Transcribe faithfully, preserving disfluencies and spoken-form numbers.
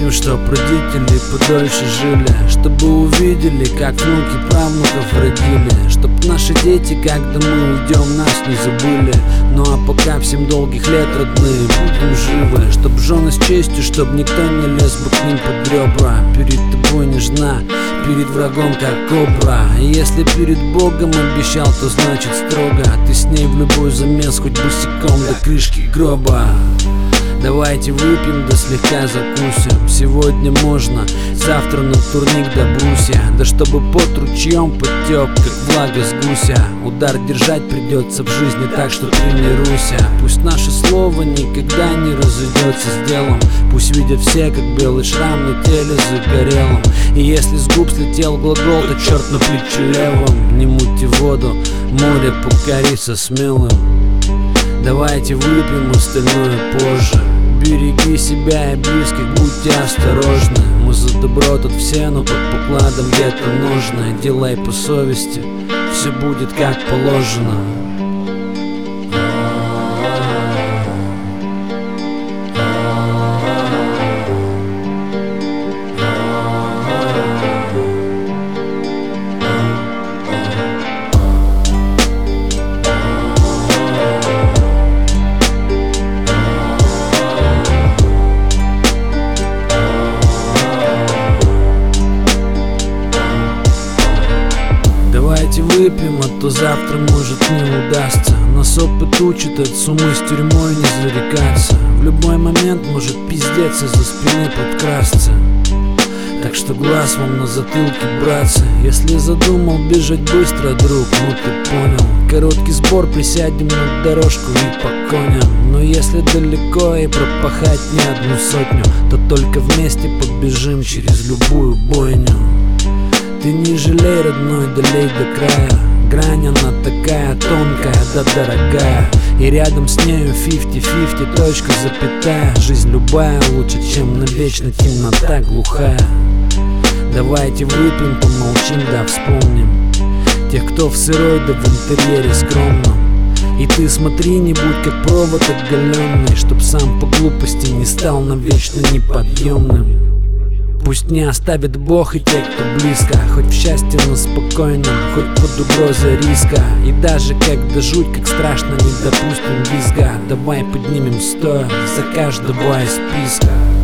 Выпьем, чтоб родители подольше жили, чтобы увидели, как внуки правнуков родили, чтоб наши дети, когда мы уйдем, нас не забыли. Ну а пока всем долгих лет, родные, будем живы, чтоб жены с честью, чтоб никто не лез бы к ним под ребра. Перед тобой нежна, перед врагом как кобра. И если перед Богом обещал, то значит строго. Ты с ней в любой замес, хоть босиком до крышки гроба. Давайте выпьем, да слегка закусим. Сегодня можно, завтра на турник до брусья. Да чтобы под ручьем потек, как влага с гуся. Удар держать придется в жизни, так что тренируйся. Пусть наше слово никогда не разойдется с делом. Пусть видят все, как белый шрам на теле загорелом. И если с губ слетел глагол, то черт на плече левом. Не мути воду, море покорится смелым. Давайте выпьем, остальное позже. Береги себя и близких, будьте осторожны. Мы за добро тут все, но под покладом где-то нужно. Делай по совести, все будет как положено. Давайте выпьем, а то завтра может не удастся. Нас опыт учит от сумы с тюрьмой не зарекаться. В любой момент может пиздец из-за спины подкрасться. Так что глаз вам на затылке, братцы. Если задумал бежать быстро, друг, ну ты понял. Короткий сбор, присядем на дорожку и по коням. Но если далеко и пропахать не одну сотню, то только вместе побежим через любую бойню. Ты не жалей, родной, долей до края. Грань она такая тонкая, да дорогая. И рядом с нею фифти-фифти, точка, запятая. Жизнь любая лучше, чем навечно темнота глухая. Давайте выпьем, помолчим, да вспомним тех, кто в сырой, да в интерьере скромном. И ты смотри, не будь как провод оголенный, чтоб сам по глупости не стал навечно неподъемным. Пусть не оставит Бог и те, кто близко, хоть в счастье, но спокойном, хоть под угрозой риска. И даже когда жуть, как страшно, не допустим визга. Давай поднимем стоя за каждого из списка.